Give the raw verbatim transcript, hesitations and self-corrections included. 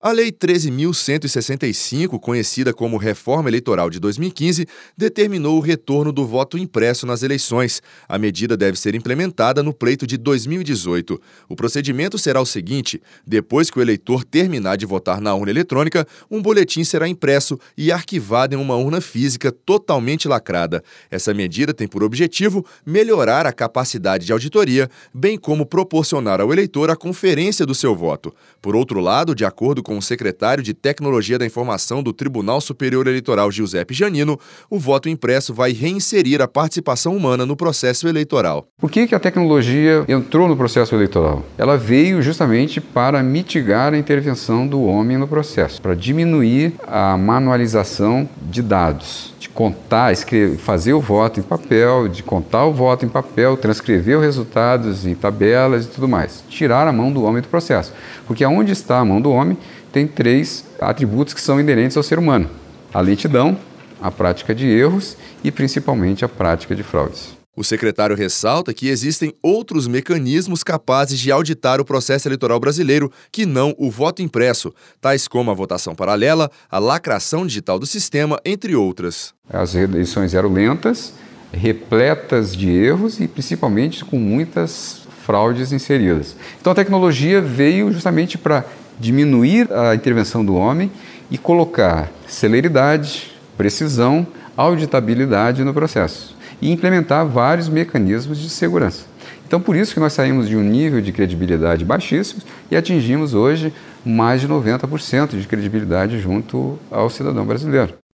A Lei treze mil cento e sessenta e cinco, conhecida como Reforma Eleitoral de dois mil e quinze, determinou o retorno do voto impresso nas eleições. A medida deve ser implementada no pleito de dois mil e dezoito. O procedimento será o seguinte: depois que o eleitor terminar de votar na urna eletrônica, um boletim será impresso e arquivado em uma urna física totalmente lacrada. Essa medida tem por objetivo melhorar a capacidade de auditoria, bem como proporcionar ao eleitor a conferência do seu voto. Por outro lado, de acordo com o secretário de Tecnologia da Informação do Tribunal Superior Eleitoral, Giuseppe Giannino, o voto impresso vai reinserir a participação humana no processo eleitoral. Por que que a tecnologia entrou no processo eleitoral? Ela veio justamente para mitigar a intervenção do homem no processo, para diminuir a manualização de dados, de contar, escrever, fazer o voto em papel, de contar o voto em papel, transcrever os resultados em tabelas e tudo mais. Tirar a mão do homem do processo. Porque onde está a mão do homem, tem três atributos que são inerentes ao ser humano: a lentidão, a prática de erros e principalmente a prática de fraudes. O secretário ressalta que existem outros mecanismos capazes de auditar o processo eleitoral brasileiro que não o voto impresso, tais como a votação paralela, a lacração digital do sistema, entre outras. As eleições eram lentas, repletas de erros e principalmente com muitas fraudes inseridas. Então a tecnologia veio justamente para diminuir a intervenção do homem e colocar celeridade, precisão, auditabilidade no processo e implementar vários mecanismos de segurança. Então, por isso que nós saímos de um nível de credibilidade baixíssimo e atingimos hoje mais de noventa por cento de credibilidade junto ao cidadão brasileiro.